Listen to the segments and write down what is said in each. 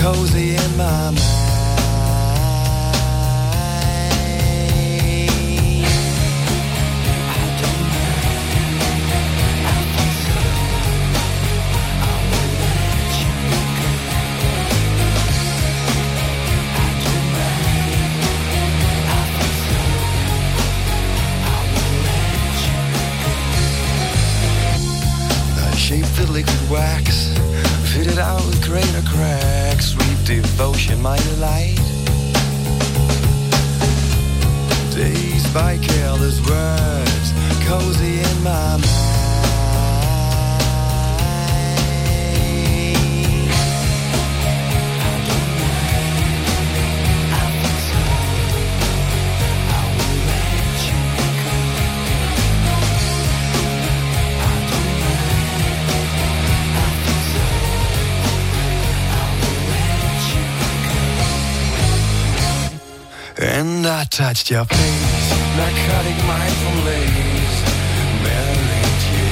cozy in my mind. The liquid wax, fitted out with greater cracks, sweet devotion, my delight. Dazed by careless words, cozy in my mind. And I touched your face, narcotic mindful lace, Mary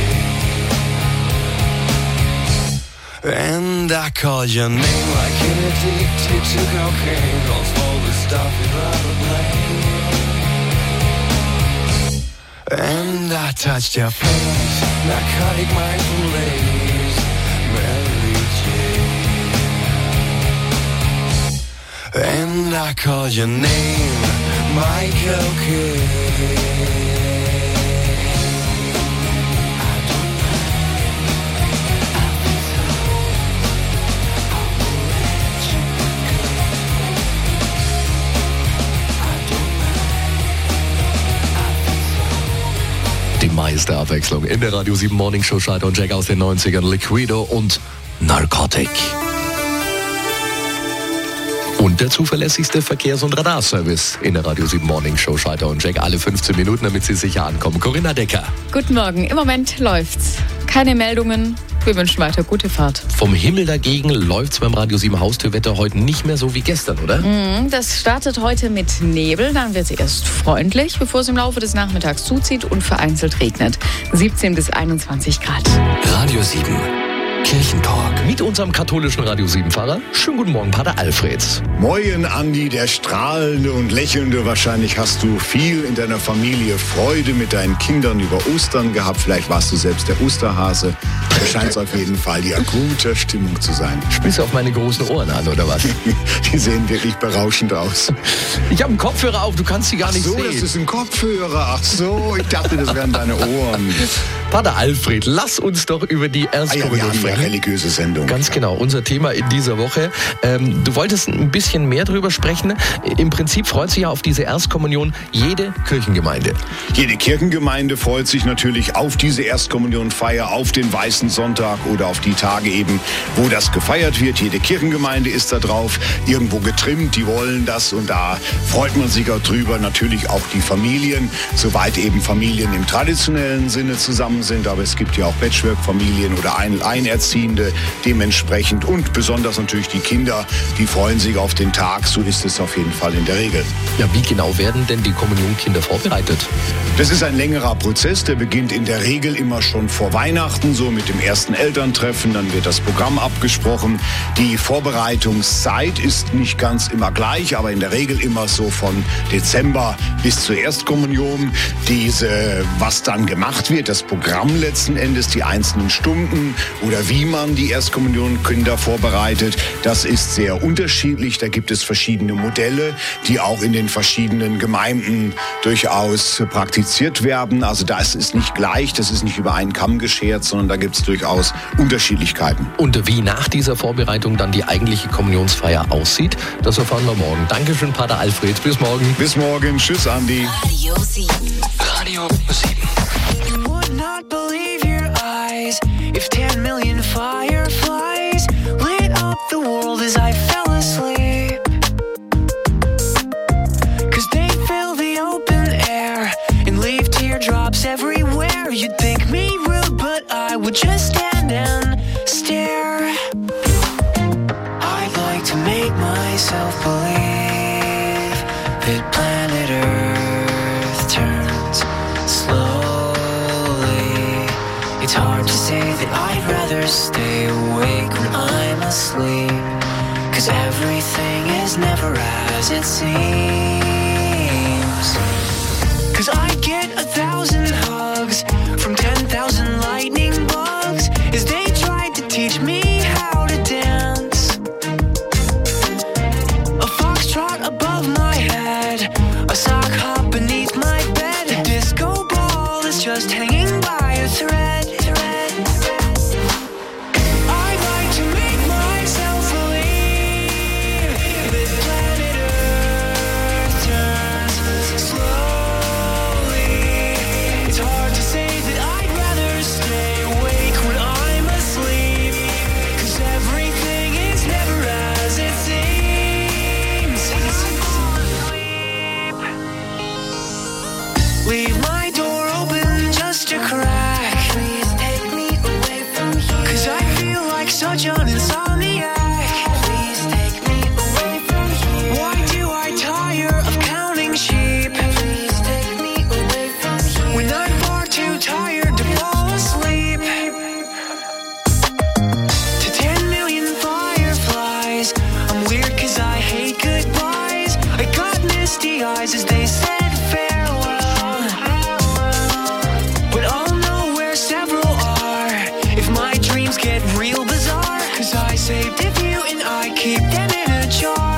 Jane. And I called your name like an addicted to cocaine, calls all the stuff you'd rather play. And I touched your face, narcotic mindful lace, Mary Jane. And I call your name, Michael Kidd. Die meiste Abwechslung in der Radio 7 Morning Show. Schalter und Jack aus den 90ern, Liquido und Narcotic. Und der zuverlässigste Verkehrs- und Radarservice in der Radio 7 Morning Show. Schalter und Jack alle 15 Minuten, damit Sie sicher ankommen. Corinna Decker. Guten Morgen. Im Moment läuft's. Keine Meldungen. Wir wünschen weiter gute Fahrt. Vom Himmel dagegen läuft's beim Radio 7 Haustürwetter heute nicht mehr so wie gestern, oder? Das startet heute mit Nebel. Dann wird es erst freundlich, bevor es im Laufe des Nachmittags zuzieht und vereinzelt regnet. 17 bis 21 Grad. Radio 7. Kirchentalk. Mit unserem katholischen Radio 7-Fahrer. Schönen guten Morgen, Pater Alfred. Moin, Andi, der strahlende und lächelnde. Wahrscheinlich hast du viel in deiner Familie Freude mit deinen Kindern über Ostern gehabt. Vielleicht warst du selbst der Osterhase. Da scheint es auf jeden Fall die akute Stimmung zu sein. Spielst du auf meine großen Ohren an, oder was? Die sehen wirklich berauschend aus. Ich habe einen Kopfhörer auf, du kannst sie gar nicht sehen. Ach so, das ist ein Kopfhörer. Ach so, ich dachte, das wären deine Ohren. Pater Alfred, lass uns doch über die Erstkommunion sprechen. Religiöse Sendung. Ganz genau, unser Thema in dieser Woche. Du wolltest ein bisschen mehr drüber sprechen. Im Prinzip freut sich ja auf diese Erstkommunion jede Kirchengemeinde. Jede Kirchengemeinde freut sich natürlich auf diese Erstkommunionfeier, auf den Weißen Sonntag oder auf die Tage eben, wo das gefeiert wird. Jede Kirchengemeinde ist da drauf, irgendwo getrimmt, die wollen das und da freut man sich auch drüber. Natürlich auch die Familien, soweit eben Familien im traditionellen Sinne zusammen sind, aber es gibt ja auch Patchwork-Familien oder Alleinerziehende dementsprechend und besonders natürlich die Kinder, die freuen sich auf den Tag, so ist es auf jeden Fall in der Regel. Ja, wie genau werden denn die Kommunionkinder vorbereitet? Das ist ein längerer Prozess, der beginnt in der Regel immer schon vor Weihnachten, so mit dem ersten Elterntreffen, dann wird das Programm abgesprochen. Die Vorbereitungszeit ist nicht ganz immer gleich, aber in der Regel immer so von Dezember bis zur Erstkommunion. Was dann gemacht wird, das Programm letzten Endes, die einzelnen Stunden oder wie man die Erstkommunionkinder vorbereitet, das ist sehr unterschiedlich. Da gibt es verschiedene Modelle, die auch in den verschiedenen Gemeinden durchaus praktiziert werden. Also das ist nicht gleich, das ist nicht über einen Kamm geschert, sondern da gibt es durchaus Unterschiedlichkeiten. Und wie nach dieser Vorbereitung dann die eigentliche Kommunionsfeier aussieht, das erfahren wir morgen. Dankeschön, Pater Alfred. Bis morgen. Bis morgen. Tschüss, Andi. Radio 7. Radio 7. You would not believe your eyes if 10 million fireflies lit up the world as I fell asleep. 'Cause they fill the open air and leave teardrops everywhere. You'd think me rude, but I would just stand and stare. I'd like to make myself believe that planet Earth turns slowly. It's hard to say that I'd rather stay awake when I'm asleep. 'Cause 'cause everything is never as it seems. 'Cause I get 1,000 hugs from 10,000 lightning bugs as they tried to teach me how to dance. A foxtrot above my head, a sock hop beneath my bed, a disco ball is just hanging by a thread. I'd like to make myself believe that planet Earth turns slowly. It's hard to say that I'd rather stay awake when I'm asleep, 'cause everything is never as it seems. Leave my door open just a crack. Please take me away from here, 'cause I feel like such an insomniac. Please take me away from here. Why do I tire of counting sheep? Please take me away from here, when I'm far too tired to fall asleep. To 10 million fireflies, I'm weird 'cause I hate goodbyes. I got misty eyes as they said farewell, but I'll know where several are if my dreams get real bizarre, 'cause I saved a few and I keep them in a jar.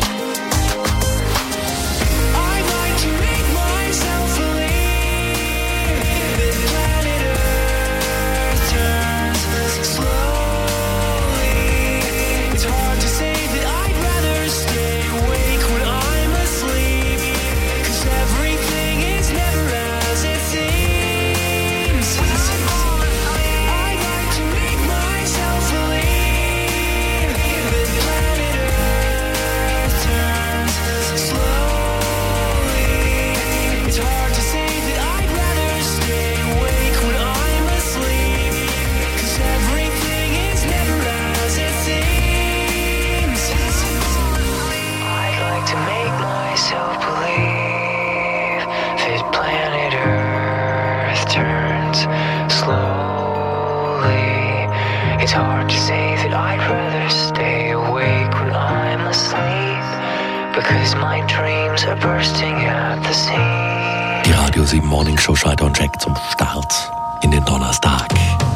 I'd like to make myself believe that planet Earth turns slowly. It's hard to say that I'd rather stay awake when I'm asleep, 'cause everything is never as it seems. I'd like to make myself believe that planet Earth turns slowly. It's hard to say that I'd rather stay awake when I'm asleep, 'cause everything is never as it seems. I'd like to make myself believe that planet Earth turns slowly. It's hard to say that I'd rather stay awake when I'm asleep, because my dreams are bursting at the seams. Die Radio 7 Morning Show Schalter und Jack zum Start in den Donnerstag.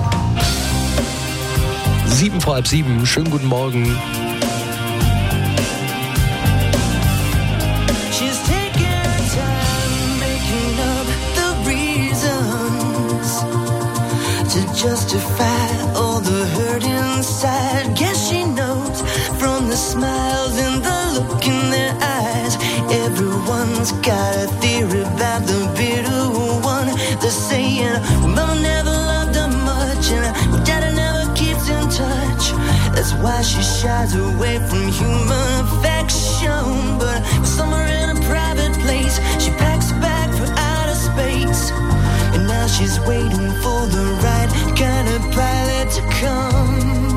7 vor halb 7, schönen guten Morgen. She's taking her time making up the reasons to justify all the hurt inside. Guess she knows from the smiles and the look in their eyes. Everyone's got a theory about the bitter one. They're saying mama never loved her much and daddy never keeps in touch. That's why she shies away from human affection. But somewhere in a private place, she packs a bag for outer space. And now she's waiting for the right kind of pilot to come.